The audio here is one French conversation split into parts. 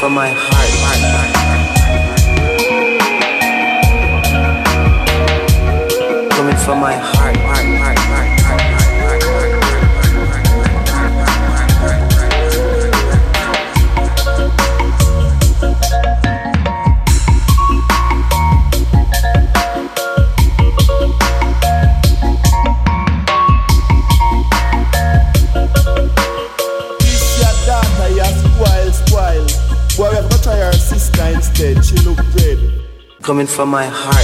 from my heart. Coming from my heart. She look good. Coming from my heart.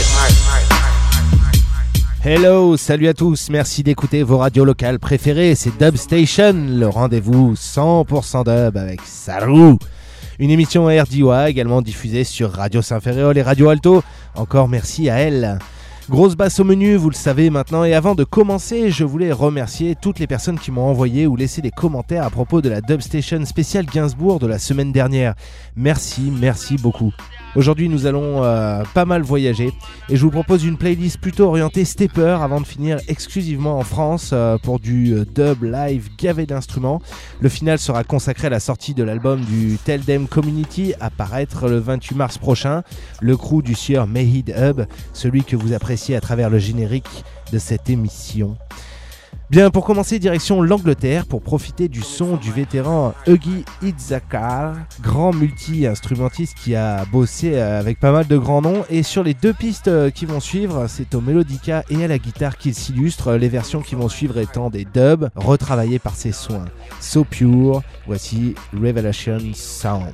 Hello, salut à tous, merci d'écouter vos radios locales préférées, c'est Dub Station, le rendez-vous 100% dub avec Saru. Une émission RDY également diffusée sur Radio Saint-Ferréol et Radio Alto, encore merci à elle. Grosse basse au menu, vous le savez maintenant, et avant de commencer, je voulais remercier toutes les personnes qui m'ont envoyé ou laissé des commentaires à propos de la Dub Station spéciale Gainsbourg de la semaine dernière. Merci beaucoup. Aujourd'hui, nous allons pas mal voyager et je vous propose une playlist plutôt orientée stepper avant de finir exclusivement en France pour du dub live gavé d'instruments. Le final sera consacré à la sortie de l'album du Tell Them Community à paraître le 28 mars prochain. Le crew du sieur Mehid Hub, celui que vous appréciez à travers le générique de cette émission. Bien, pour commencer, direction l'Angleterre pour profiter du son du vétéran Huggy Itzhakar, grand multi-instrumentiste qui a bossé avec pas mal de grands noms. Et sur les deux pistes qui vont suivre, c'est au mélodica et à la guitare qu'il s'illustre, les versions qui vont suivre étant des dubs retravaillés par ses soins. So Pure, voici Revelation Sound.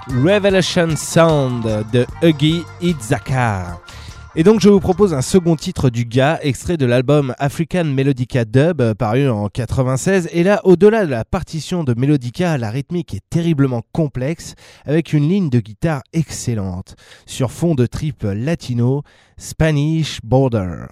Revelation Sound de Huggy Itzakar. Et donc je vous propose un second titre du gars, extrait de l'album African Melodica Dub, paru en 96. Et là, au-delà de la partition de Melodica, la rythmique est terriblement complexe, avec une ligne de guitare excellente. Sur fond de trip latino, Spanish Border.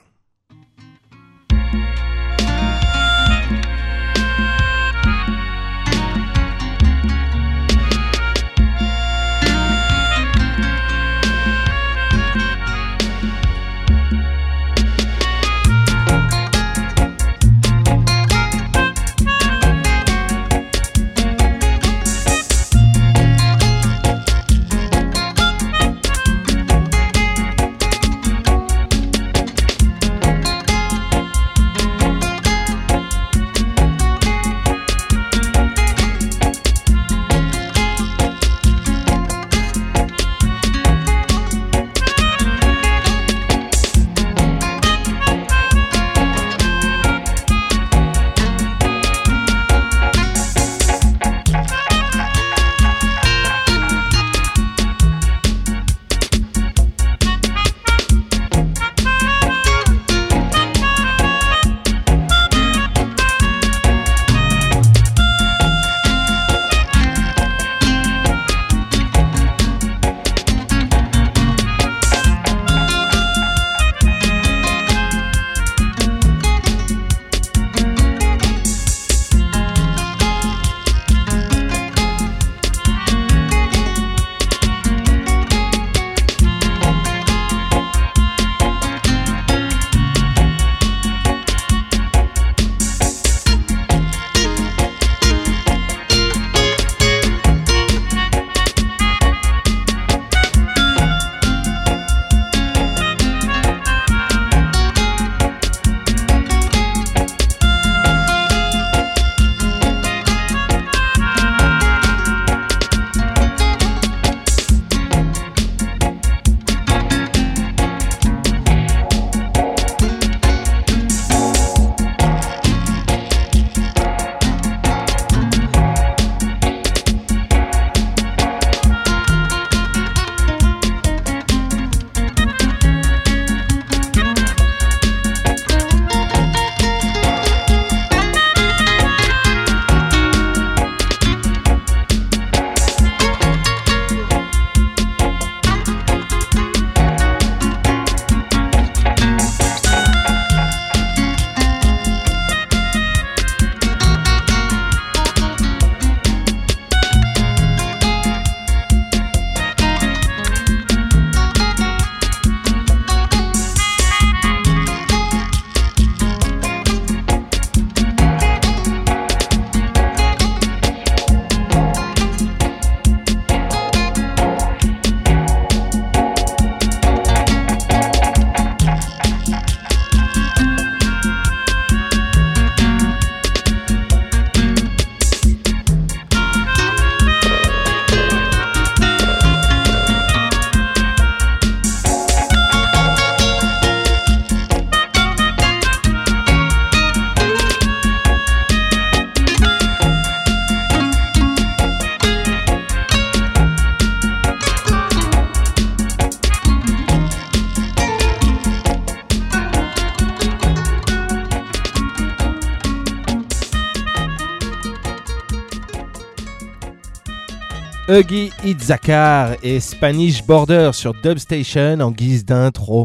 Huggy Itzakar et Spanish Border sur Dubstation en guise d'intro.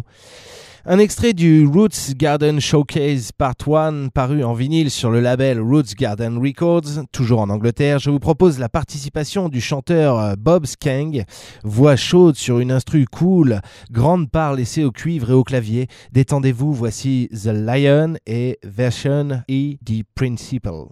Un extrait du Roots Garden Showcase Part 1 paru en vinyle sur le label Roots Garden Records, toujours en Angleterre. Je vous propose la participation du chanteur Bob Skeng, voix chaude sur une instru cool, grande part laissée au cuivre et au clavier. Détendez-vous, voici The Lion et Version E The Principle.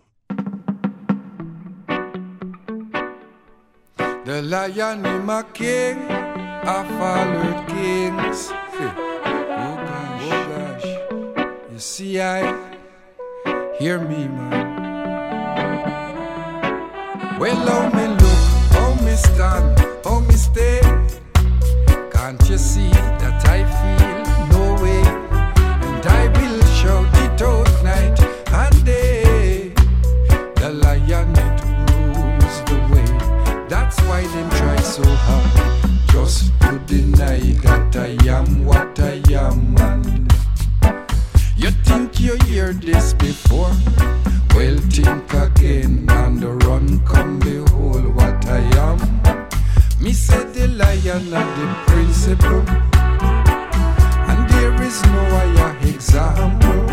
The lion is my king, I followed kings. Oh gosh, you see hear me man. Well, how me look, how me stand, how me stay. Can't you see that I feel no way? And I will shout it out night and day. The lion it rules the way. That's why them try so principle, and there is no higher example.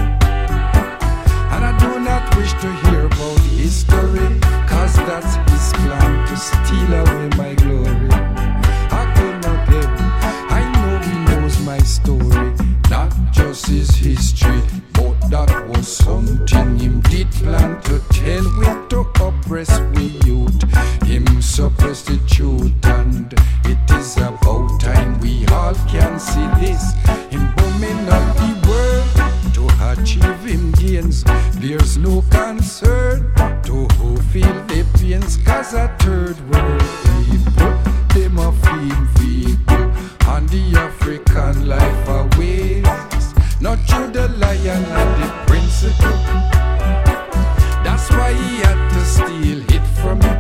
And I do not wish to hear about history, cause that's his plan to steal away my glory. Again, I know he knows my story, not just his history, but that was something him did plan to tell with to oppress we youth. Him suppress the truth, and it is about time we all can see this. Him booming up the world to achieve him gains. There's no concern to who feel the pains, cause a third world people, them a feeble, and the African life aways, not through the lion and the principle. That's why he had to steal it from me,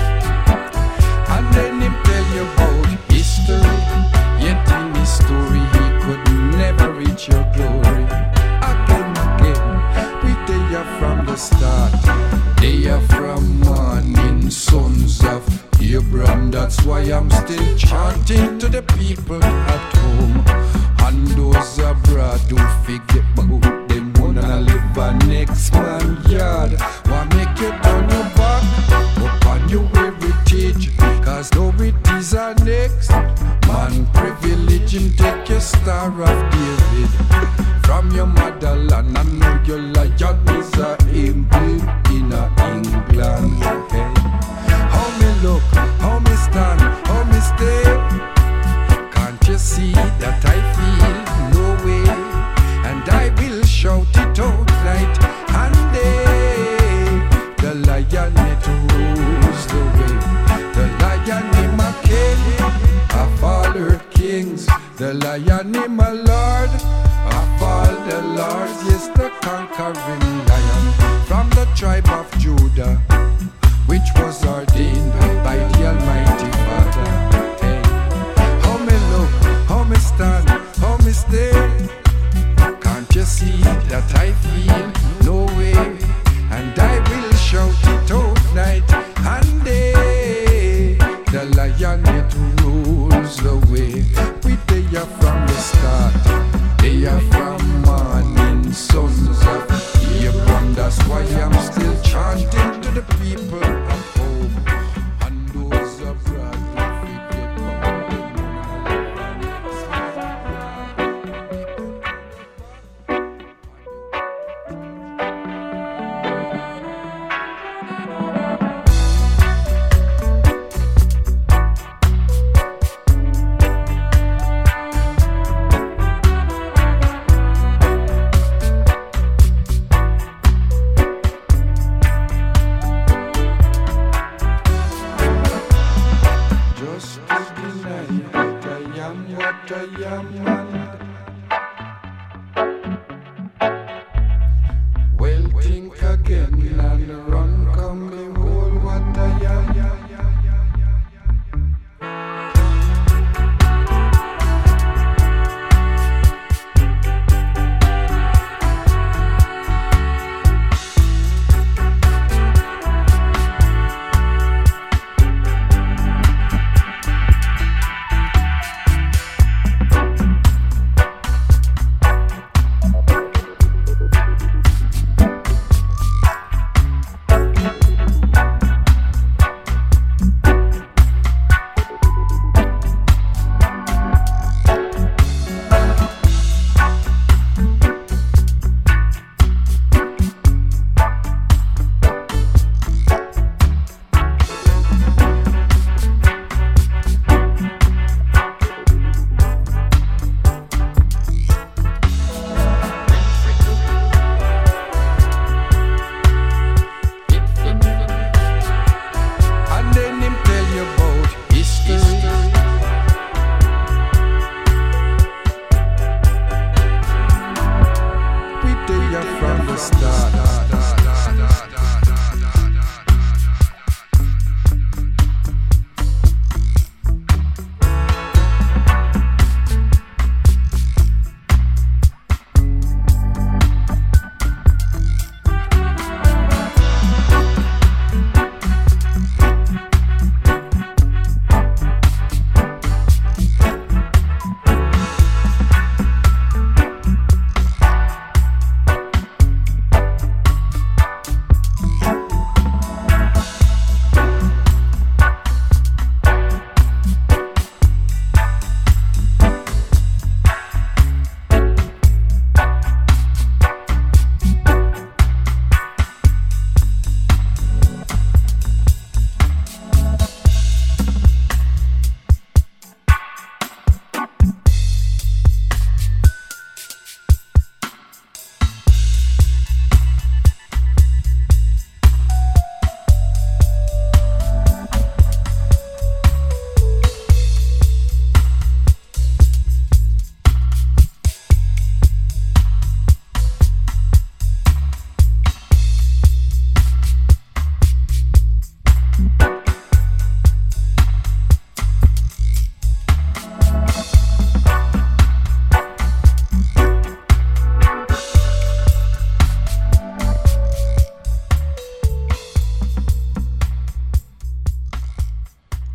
and then him tell you about history. Yet in his story he could never reach your glory. Again, we there from the start, they are from morning, sons of Abraham. That's why I'm still chanting to the people at home, and those abroad who forget about them wanna live a next man yard. Why make you turn your back upon your heritage, cause though it is our next man privilege, and take your Star of David from your motherland. I know your lion is a emblem in a England. Hey. How me look, how me stand, how me stay. Can't you see that I feel no way? And I will shout it out night and day. The lion it rules the way. The lion in my king of all earth kings. The lion in my lord of all the lords. Yes, the conquering lion from the tribe of Judah, which was ordained by the Almighty Father. Hey. How me look, how me stand, how me stay. Can't you see that I feel no way? And I will shout it out night and day. The lion it rules the way. We they are from the start, they are from morning, sons of Abraham. That's why I'm still chanting to the people at home, and those abroad who forget about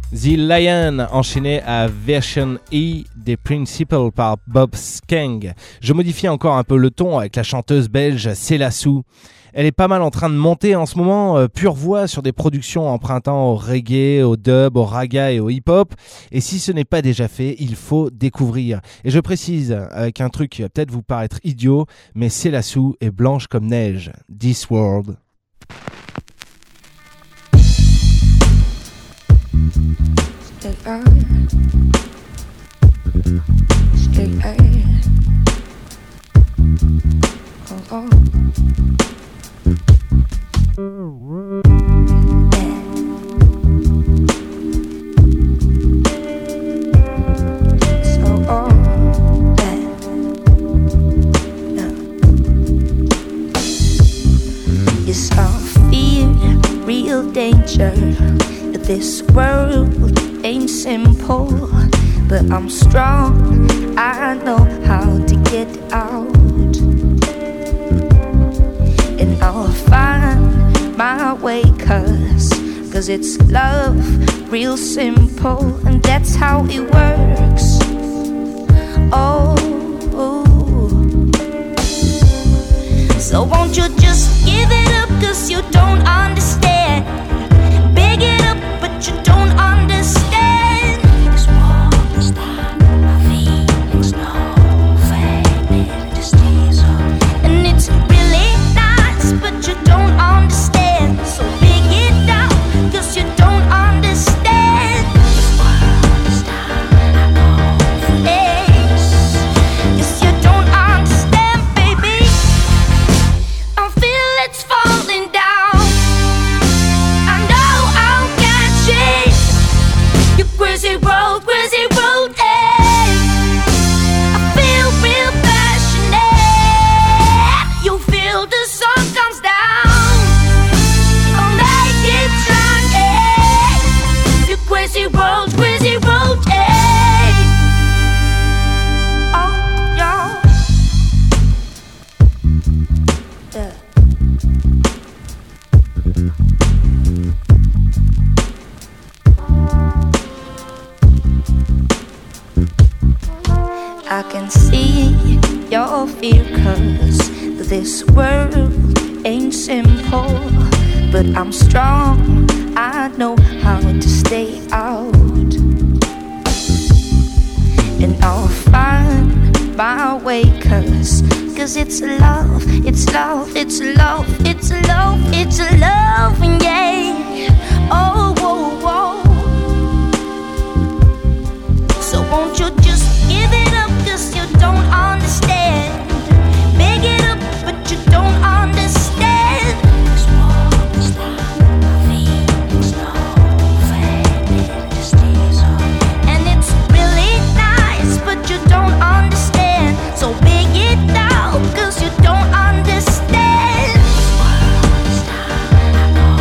The Lion, enchaîné à Version E des Principles par Bob Skeng. Je modifie encore un peu le ton avec la chanteuse belge Célassou. Elle est pas mal en train de monter en ce moment, pure voix sur des productions empruntant au reggae, au dub, au raga et au hip-hop. Et si ce n'est pas déjà fait, il faut découvrir. Et je précise, avec un truc qui va peut-être vous paraître idiot, mais Célassou est blanche comme neige. This World. Stay oh, oh. So all that, no. Yes, I feel real danger. This world ain't simple, but I'm strong. I know how to get out, and I'll find my way, cause it's love, real simple, and that's how it works. Oh, so won't you just give it up, cause you don't understand. Big it up, but you don't understand. This world is not my feelings, no fading, just stays up. And it's really nice, but you don't understand. So big it out, cause you don't understand. This world is not my confidence, cause you don't understand, baby. I feel it's falling down. Crazy road, hey. I feel real passionate. You feel the sun comes down. I'll make it shine, hey. You crazy road, hey. Oh, y'all. Yeah. I can see your fear, cause this world ain't simple, but I'm strong, I know how to stay out, and I'll find my way, cause it's love, it's love, it's love, it's love, it's love, yeah. Oh, whoa, whoa. So won't you just give it up, cause you don't understand. Big it up, but you don't understand. This world is not my feelings, no fading, just stays up. And it's really nice, but you don't understand. So big it out, cause you don't understand. This world is not my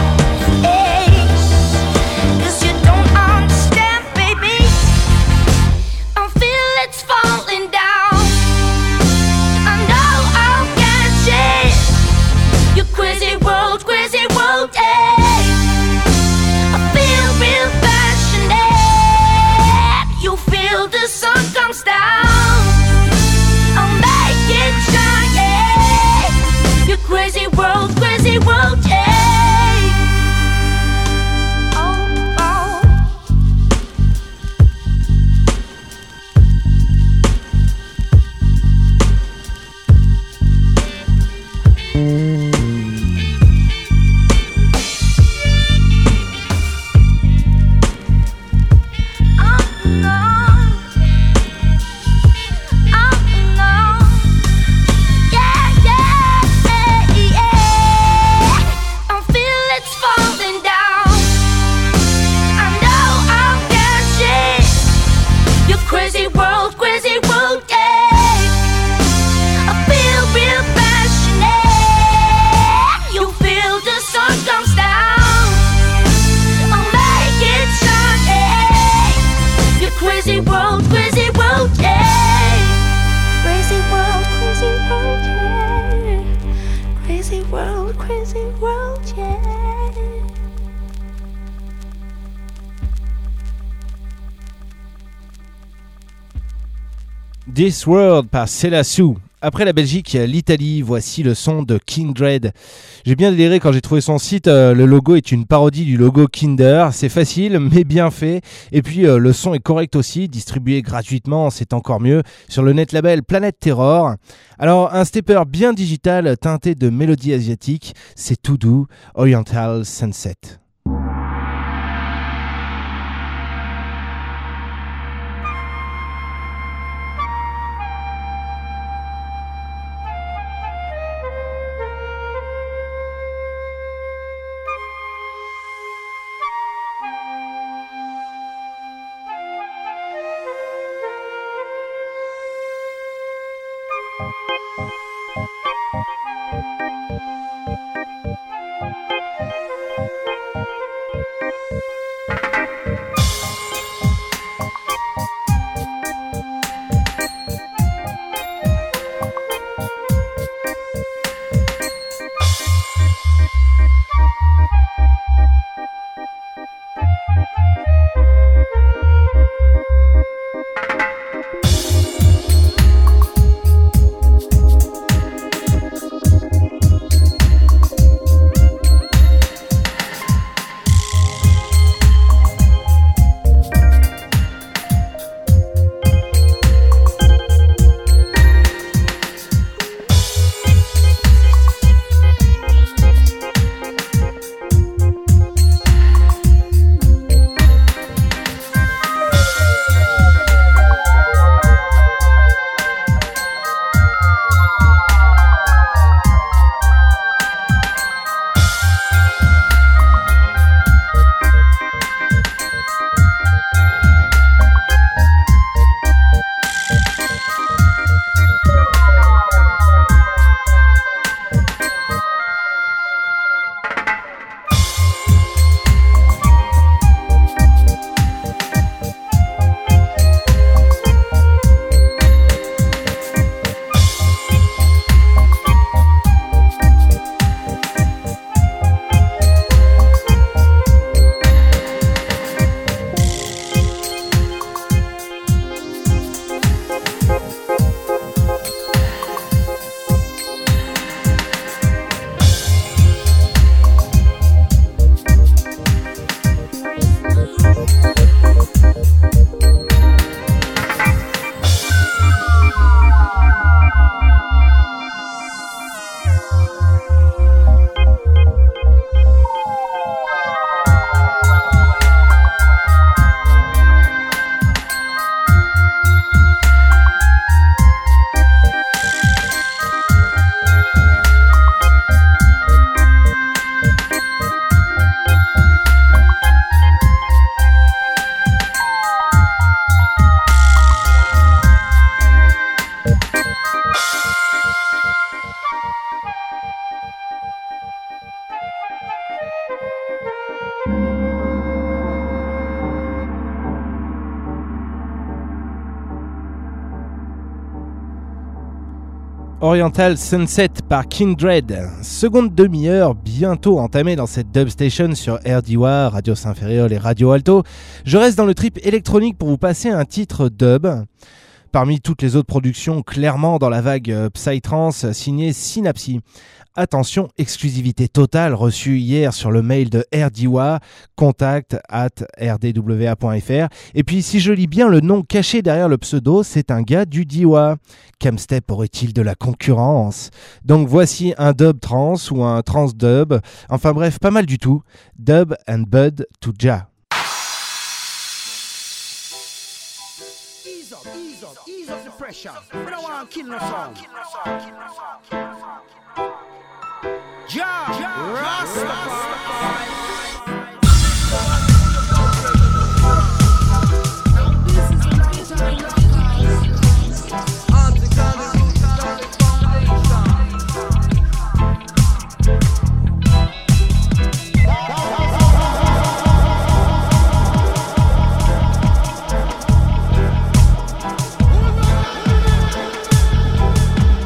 This World par Selassou. Après la Belgique, l'Italie, voici le son de Kindred. J'ai bien déliré quand j'ai trouvé son site, le logo est une parodie du logo Kinder, c'est facile mais bien fait, et puis le son est correct aussi, distribué gratuitement, c'est encore mieux, sur le net label Planète Terror. Alors un stepper bien digital teinté de mélodies asiatiques, c'est tout doux, Oriental Sunset. Oriental Sunset par Kindred. Seconde demi-heure bientôt entamée dans cette dub station sur RDY, Radio Saint-Ferréol et Radio Alto. Je reste dans le trip électronique pour vous passer un titre dub. Parmi toutes les autres productions, clairement dans la vague Psytrance signée Synapsy. Attention, exclusivité totale reçue hier sur le mail de RDY, contact@rdwa.fr. Et puis si je lis bien le nom caché derrière le pseudo, c'est un gars du DIWA. Camstep aurait-il de la concurrence? Donc voici un dub trance ou un trance dub. Enfin bref, pas mal du tout. Dub and Bud to Ja. Ease up the pressure. We don't want to kill no song. Ja, Rastafari.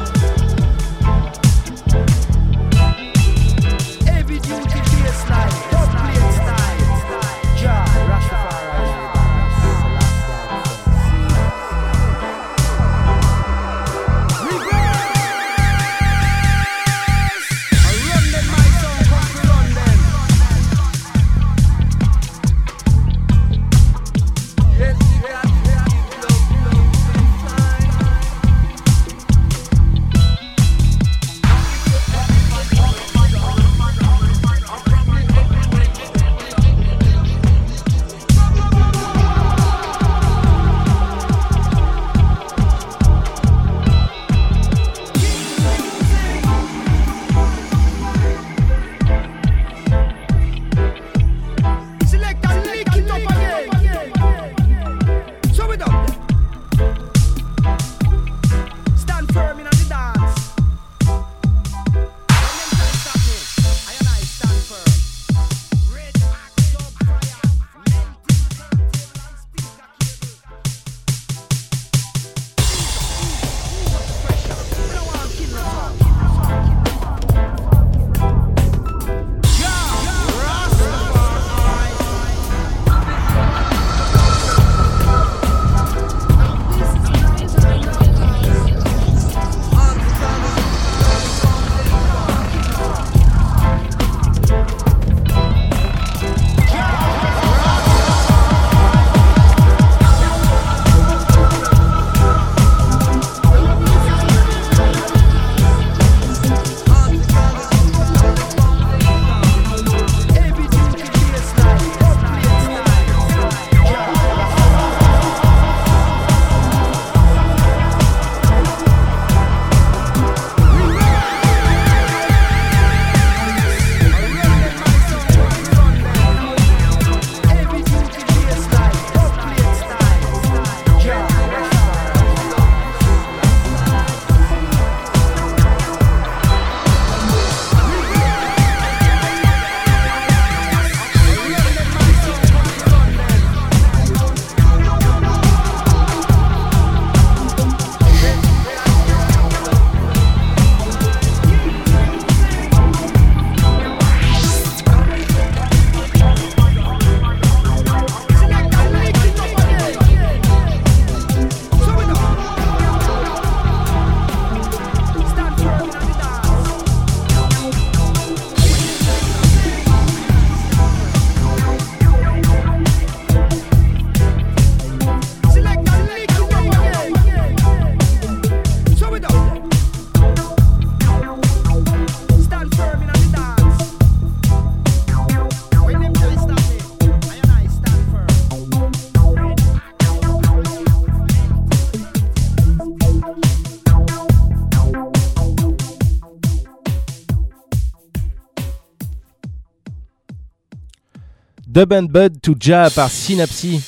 Heavy duty bassline. Dub and Bud to Ja par Synapsy.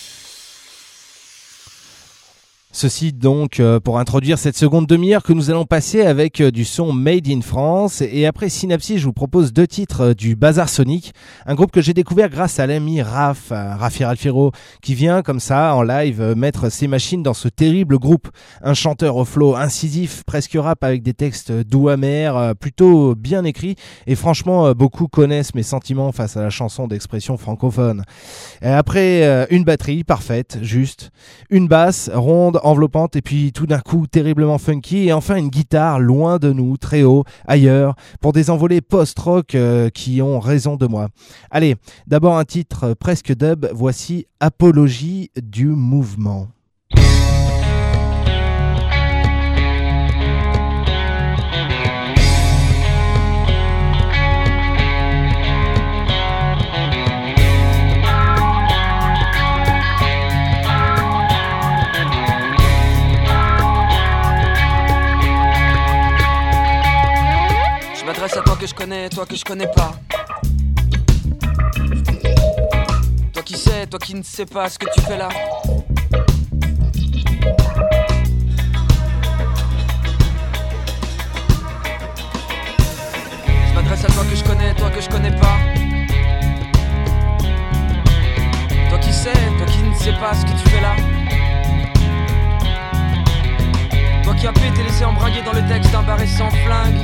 Ceci donc pour introduire cette seconde demi-heure que nous allons passer avec du son Made in France. Et après Synapsy, je vous propose 2 titres du Bazar Sonic, un groupe que j'ai découvert grâce à l'ami Rafi Alfiro, qui vient comme ça en live mettre ses machines dans ce terrible groupe. Un chanteur au flow incisif, presque rap, avec des textes doux amers, plutôt bien écrits. Et franchement, beaucoup connaissent mes sentiments face à la chanson d'expression francophone. Et après une batterie parfaite, juste, une basse ronde, enveloppante, et puis tout d'un coup terriblement funky, et enfin une guitare loin de nous, très haut, ailleurs, pour des envolées post-rock qui ont raison de moi. Allez, d'abord un titre presque dub, voici Apologie du mouvement. Je m'adresse à toi que je connais, toi que je connais pas. Toi qui sais, toi qui ne sais pas ce que tu fais là. Je m'adresse à toi que je connais, toi que je connais pas. Toi qui sais, toi qui ne sais pas ce que tu fais là. Toi qui as pu t'es laissé embringuer dans le texte d'un barré sans flingue.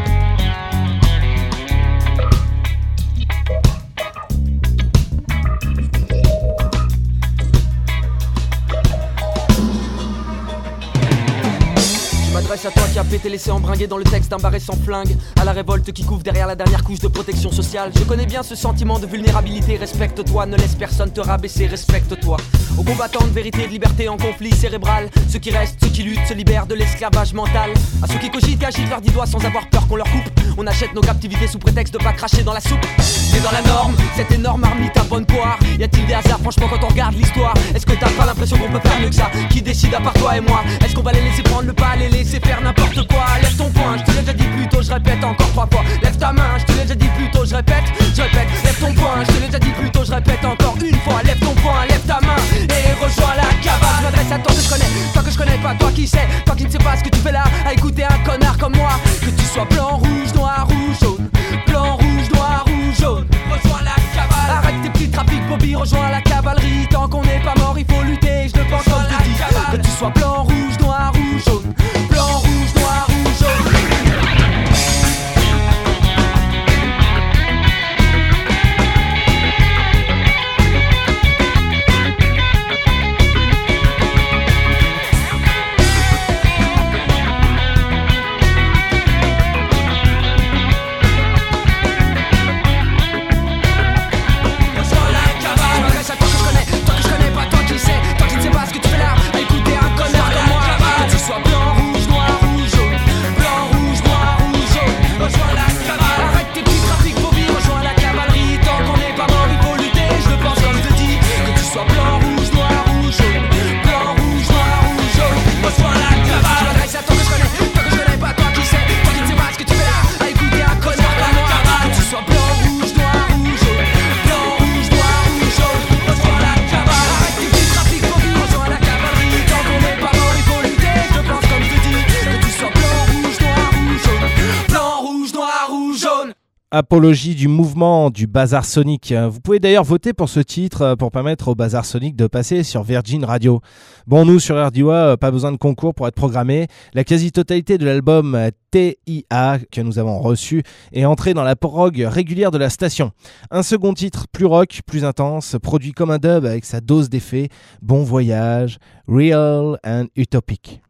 Je m'adresse à toi qui a pété laissé embringuer dans le texte d'un barré sans flingue. À la révolte qui couvre derrière la dernière couche de protection sociale. Je connais bien ce sentiment de vulnérabilité. Respecte-toi, ne laisse personne te rabaisser, respecte-toi. Aux combattants de vérité et de liberté en conflit cérébral. Ceux qui restent, ceux qui luttent, se libèrent de l'esclavage mental. À ceux qui cogitent et agitent leurs 10 doigts sans avoir peur qu'on leur coupe. On achète nos captivités sous prétexte de pas cracher dans la soupe. C'est dans la norme, cette énorme marmite à bonne poire. Y a-t-il des hasards franchement quand on regarde l'histoire? Est-ce que t'as pas l'impression qu'on peut faire mieux que ça? Qui décide à part toi et moi? Est-ce qu'on va les laisser prendre le pas, les laisser faire n'importe quoi? Lève ton poing, je te l'ai déjà dit plus tôt, je répète encore 3 fois. Lève ta main, je te l'ai déjà dit plus tôt, je répète. Lève ton poing, je te l'ai déjà dit plus tôt, je répète encore une fois. Lève ton poing, lève ta main et rejoins la cabane. Je m'adresse à toi que je connais, toi que je connais pas, toi qui sais, toi qui ne sais pas ce que tu fais là, à écouter un connard comme moi. Que tu sois blanc, rouge, noir ou jaune, blanc, rouge, noir ou jaune, rejoins la cabale. Arrête tes petits trafics, Bobby, rejoins la cavalerie. Tant qu'on n'est pas mort, il faut lutter, je le pense comme je te dis. Que tu sois blanc, rouge, noir ou jaune, blanc, rouge, noir ou jaune. Apologie du mouvement du Bazar Sonic. Vous pouvez d'ailleurs voter pour ce titre pour permettre au Bazar Sonic de passer sur Virgin Radio. Bon, nous sur RDIWA, pas besoin de concours pour être programmé. La quasi-totalité de l'album TIA que nous avons reçu est entrée dans la prog régulière de la station. Un second titre plus rock, plus intense, produit comme un dub avec sa dose d'effet. Bon voyage, real and utopic.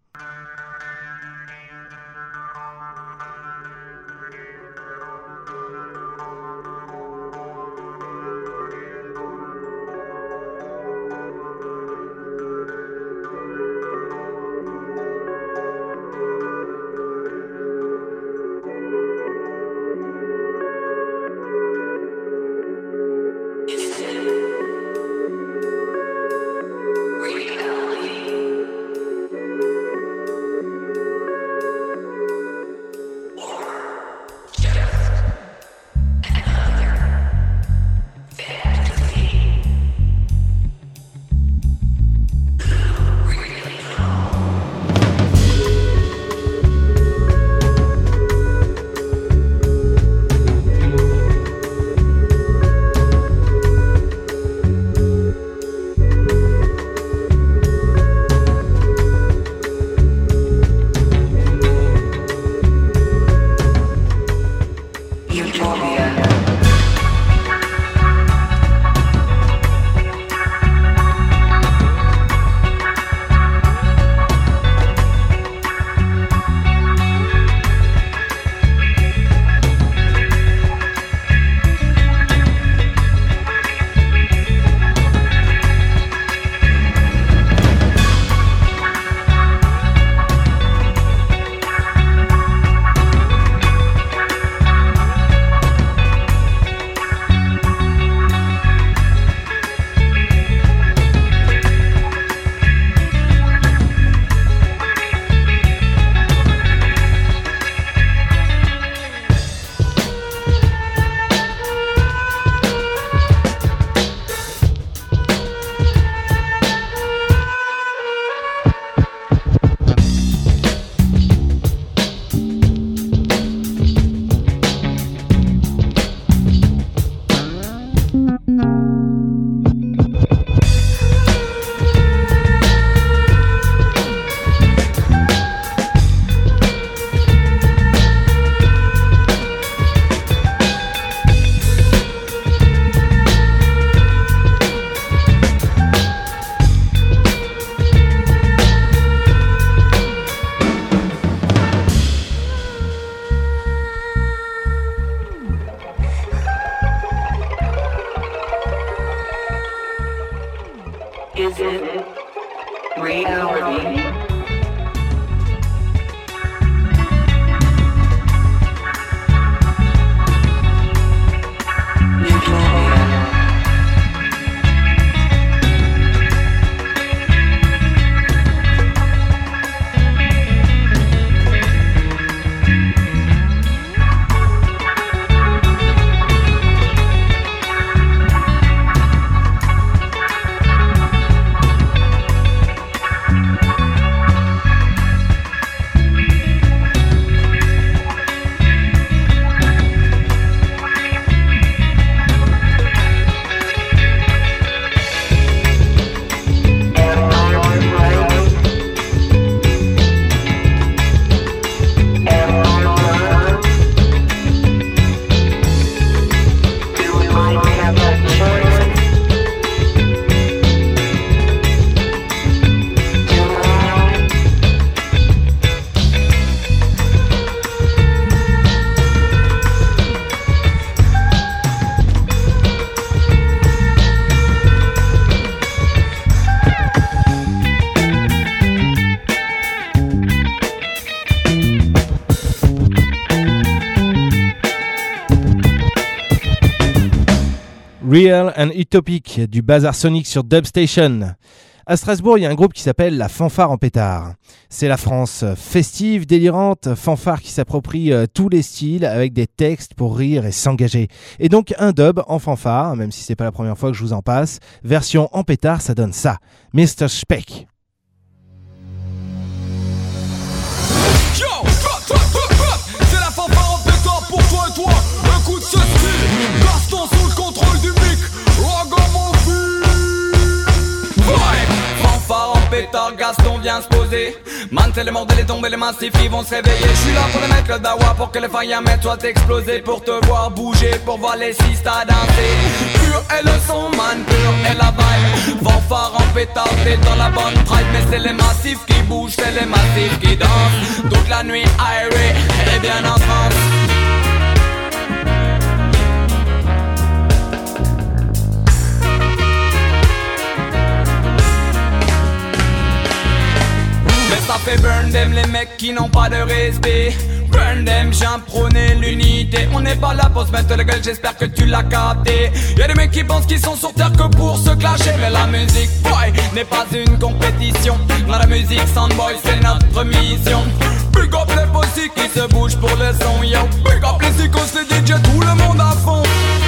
Is it reality? Real and Utopic du Bazar Sonic sur Dubstation. À Strasbourg, il y a un groupe qui s'appelle la Fanfare en pétard. C'est la France festive, délirante, fanfare qui s'approprie tous les styles avec des textes pour rire et s'engager. Et donc un dub en fanfare, même si c'est pas la première fois que je vous en passe. Version en pétard, ça donne ça. Mr. Speck. Yo, c'est la fanfare en pétard pour toi et toi. Écoute ce style, Gaston sous le contrôle du mic, Ragamuffin. Fanfare en pétard, Gaston vient se poser. Man, c'est les morts, les tombes et les massifs, ils vont se réveiller. Je suis là pour les mettre le dawa, pour que les firemen soient explosés. Pour te voir bouger, pour voir les sistas danser. Pur est le son, man, pur est la vibe. Fanfare en pétard, t'es dans la bonne tribe. Mais c'est les massifs qui bougent, c'est les massifs qui dansent. Toute la nuit, aérée, et bien en France. Ça fait burn them les mecs qui n'ont pas de respect. Burn them, j'ai prôné l'unité. On n'est pas là pour se mettre la gueule, j'espère que tu l'as capté. Y'a des mecs qui pensent qu'ils sont sur terre que pour se clasher. Mais la musique, boy, n'est pas une compétition. Dans la musique, Soundboy, c'est notre mission. Big up les bossy qui se bougent pour le son, yo. Big up les icos, les DJ, tout le monde à fond.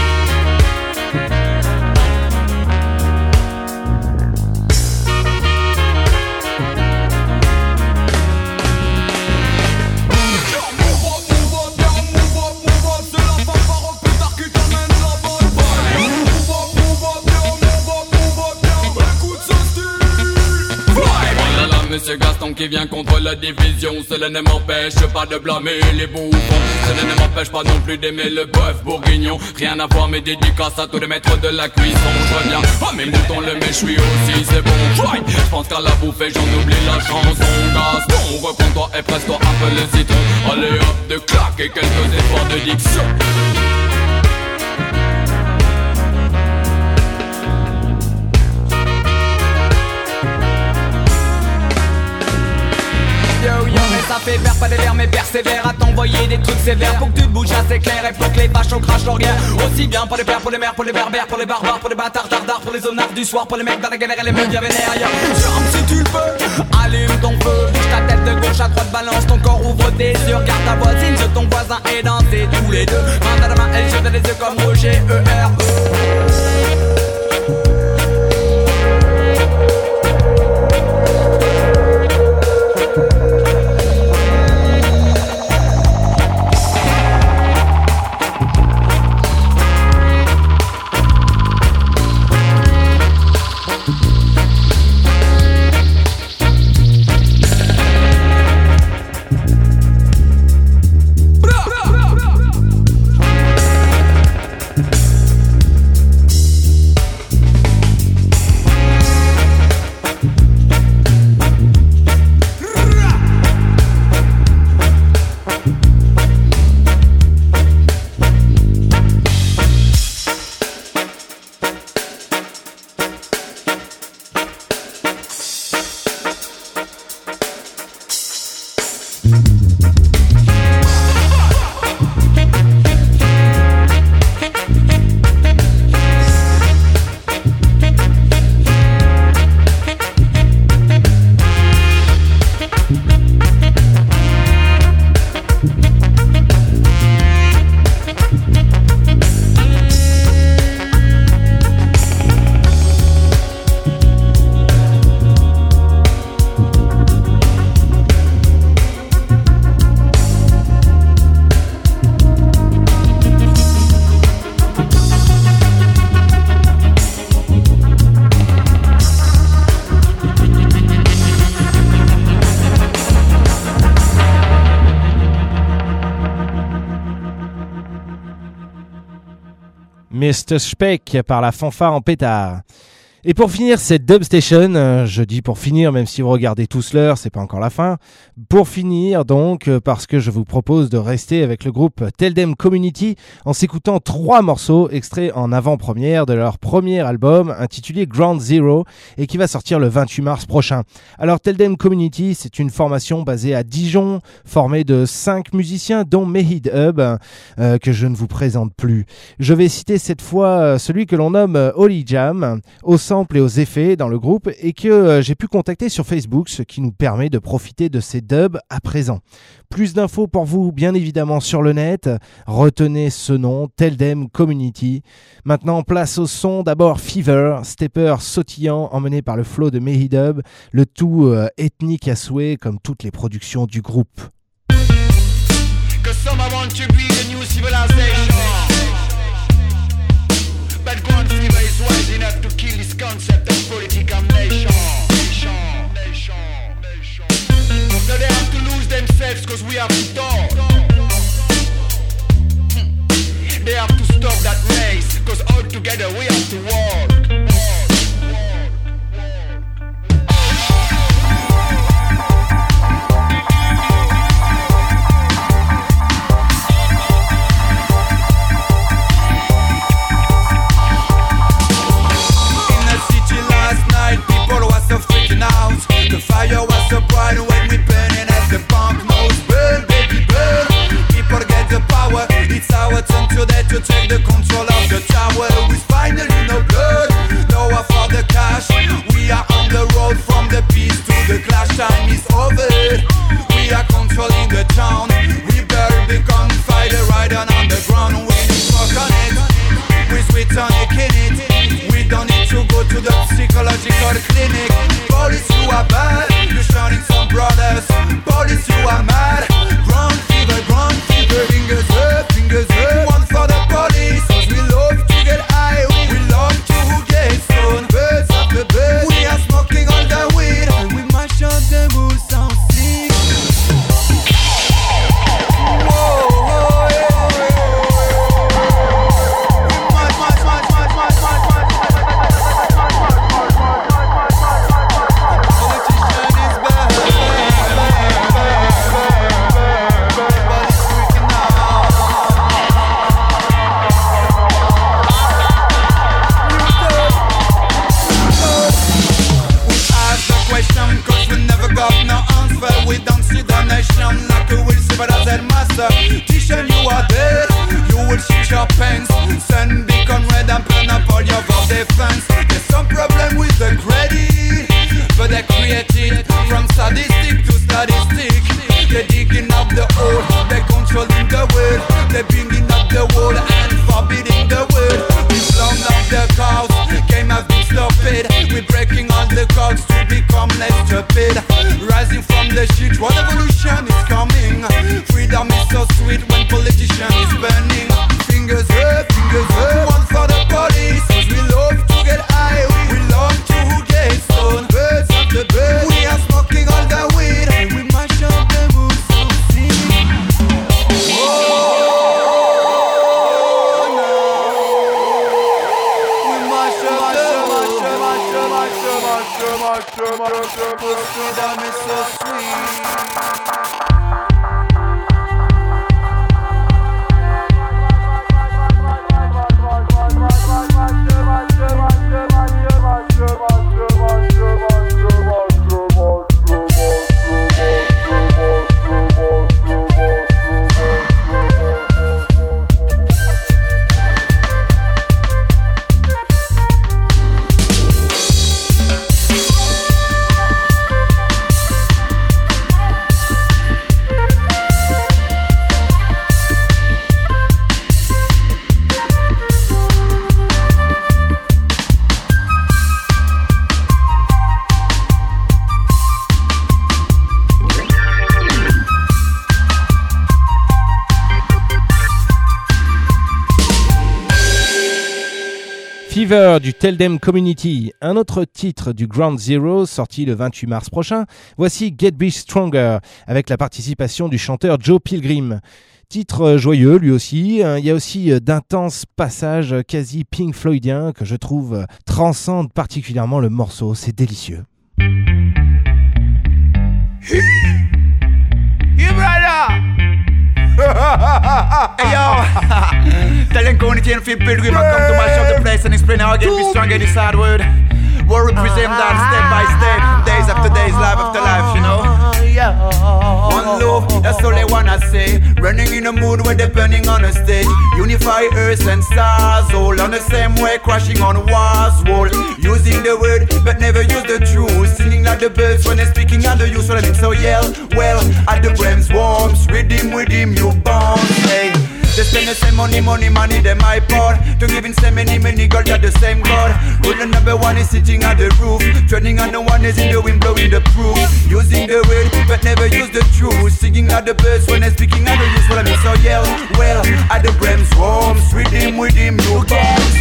Monsieur Gaston qui vient contre la division. Cela ne m'empêche pas de blâmer les bouffons. Cela ne m'empêche pas non plus d'aimer le bœuf bourguignon. Rien à voir mes dédicaces à tous les maîtres de la cuisson. Je reviens à mes moutons, le méchoui aussi c'est bon. Je pense qu'à la bouffe et j'en oublie la chanson. Gaston, reprends-toi et presse-toi un peu le citron. Allez hop de claque et quelques efforts de diction. Ça fait peur, pas des verres mais persévère à t'envoyer des trucs sévères. Pour que tu te bouges assez clair et pour que les vaches on crache leur guerre. Aussi bien pour les pères, pour les mères, pour les berbères, pour les barbares, pour les bâtards dardards, pour les honnards du soir, pour les mecs dans la galère et les mecs bien vénères. Jump si tu le veux, allume ton feu, bouge ta tête de gauche à droite, balance ton corps, ouvre tes yeux, regarde ta voisine, je ton voisin et dansez tous les deux. Main dans la main, elle jette les yeux comme Roger E.R.E. Mr. Speck par la fanfare en pétard. Et pour finir cette Dubstation, je dis pour finir même si vous regardez tous l'heure, c'est pas encore la fin. Pour finir donc, parce que je vous propose de rester avec le groupe Tell Them Community en s'écoutant 3 morceaux extraits en avant-première de leur premier album intitulé Ground Zero et qui va sortir le 28 mars prochain. Alors Tell Them Community, c'est une formation basée à Dijon, formée de 5 musiciens dont Mehid Hub, que je ne vous présente plus. Je vais citer cette fois celui que l'on nomme Holy Jam, au samples et aux effets dans le groupe et que j'ai pu contacter sur Facebook, ce qui nous permet de profiter de ces dubs à présent. Plus d'infos pour vous bien évidemment sur le net, retenez ce nom, Tell Them Community. Maintenant place au son, d'abord Fever, stepper sautillant emmené par le flow de Mehid Hub, le tout ethnique à souhait comme toutes les productions du groupe. But ground fever is wise enough to kill this concept of political nation. Now they have to lose themselves cause we have to talk. They have to stop that race cause all together we have to walk. The fire was so bright when we burning as the banknotes burn, baby burn. People get the power, it's our turn today to take the control of the tower. With finally no blood, no war for the cash. We are on the road from the peace to the clash. Time is over, we are controlling the town. We better become fighter right on the ground. We need smoke on it, with sweet tonic in it. We don't need to go to the psychological clinic. Police, you are bad, you're shouting some brothers. Police, you are mad. Ground fever, fingers up, one for the police. Cause we love to get high, we love to get stoned. Birds after birds, we are smoking all the weed. And we mash up the bull sound sick. Whoa, we don't see the nation like a will see but as a master. T-shirt, you are dead, you will shoot your pants. Sun beacon red and burn up all your defense. There's some problem with the credit, but they create it from sadistic to statistic. They're digging up the hole, they're controlling the world. They're bringing up the wall and forbidding the world. We've blown up the cows, game has been stopped. We're breaking all the cogs to become less stupid. Rising from the shit, one evolution is coming. Freedom is so sweet when politician is burning. Fingers up, one for the police. Cause we love to get high, we love to get stoned. Birds of the bird, we are smoking all the weed. And we mash up the mood so sick. We mash up the freedom is so sweet. Fever du Tell Them Community, un autre titre du Ground Zero sorti le 28 mars prochain. Voici Get Be Stronger avec la participation du chanteur Joe Pilgrim. Titre joyeux lui aussi. Il y a aussi d'intenses passages quasi Pink Floydiens que je trouve transcendent particulièrement le morceau. C'est délicieux. You brother! Hey yo! Tell them community and feel pilgrim and come to mash up the place and explain how I get be strong in this hard word. We'll represent that step by step, days after days, life after life, you know. One love, that's all they wanna say. Running in a mood where they're burning on a stage. Unify earth and stars, all on the same way, crashing on walls, wall. Using the word, but never use the truth. Singing like the birds when they're speaking under you, so I mean, so yell, well, at the brains warms, rhythm, you bounce, hey. They spend the same money, them iPod. To giving so many girls got the same God. When the number one is sitting at the roof, turning on the one is in the wind, blowing the proof. Using the word, but never use the truth. Singing like the birds when they're speaking out the use what I mean, so yell, well, at the brains warms, rhythm, you bounce.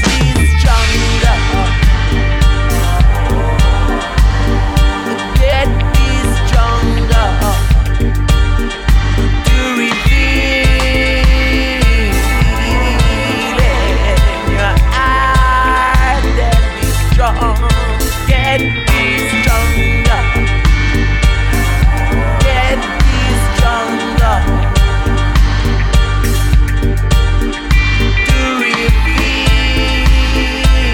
Get this stronger. Get me stronger. Get me stronger. Do you feel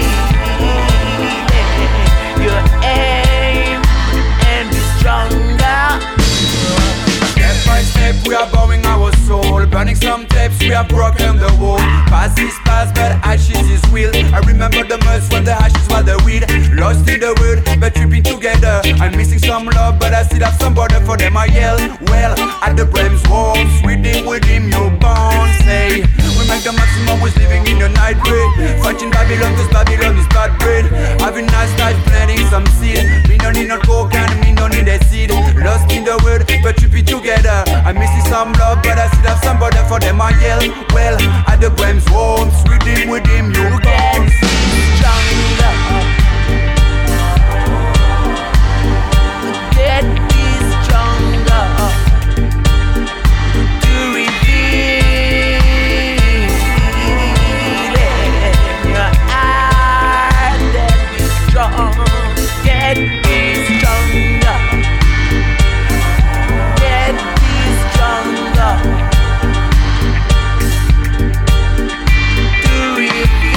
your aim and be stronger? Step by step we are bowing our soul. Burning some tapes, we have broken the wall. Past is past, but ashes is real. I remember the months when the ashes were the weed. Lost in the world, but tripping together. I'm missing some love, but I still have some burden for them. I yell, well, at the brains warms, rhythm, you bounce. Hey, we make the maximum, was living in the night way. Fighting Babylon, cause Babylon is bad bread. Having nice night, planting some seed. Me no need no coke and me no need a seed. Lost in the world, but tripping together. I'm missing some love, but I still have some burden for them. I yell, well, at the brains warms, rhythm, you bounce. Stronger. Get me stronger. To reveal in your eyes that be strong. Get me stronger. Get me stronger. To reveal.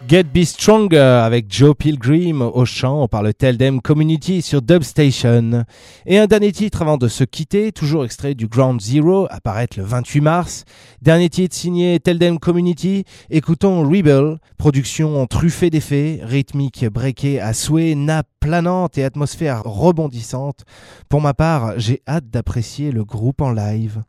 Get Be Stronger avec Joe Pilgrim au chant par le Tell Them Community sur Dub Station. Et un dernier titre avant de se quitter, toujours extrait du Ground Zero, apparaître le 28 mars. Dernier titre signé Tell Them Community, écoutons Rebel, production truffée d'effets, rythmique breakée à souhait, nappe planante et atmosphère rebondissante. Pour ma part, j'ai hâte d'apprécier le groupe en live.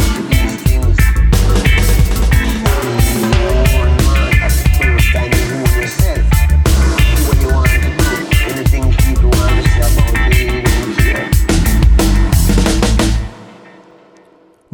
First time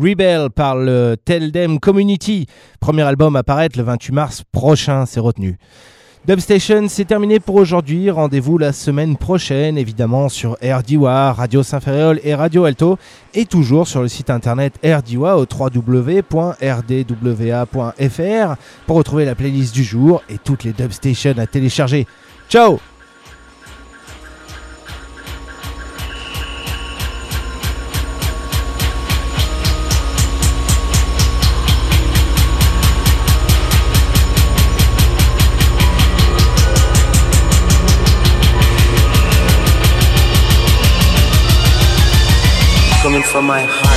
Rebel par le Tell Them Community. Premier album à paraître le 28 mars prochain, c'est retenu. Dubstation, c'est terminé pour aujourd'hui. Rendez-vous la semaine prochaine, évidemment, sur RDWA, Radio Saint-Ferréol et Radio Alto, et toujours sur le site internet RDWA au www.rdwa.fr pour retrouver la playlist du jour et toutes les Dubstations à télécharger. Ciao! Coming from my heart.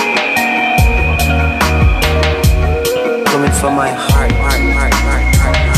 Coming from my heart.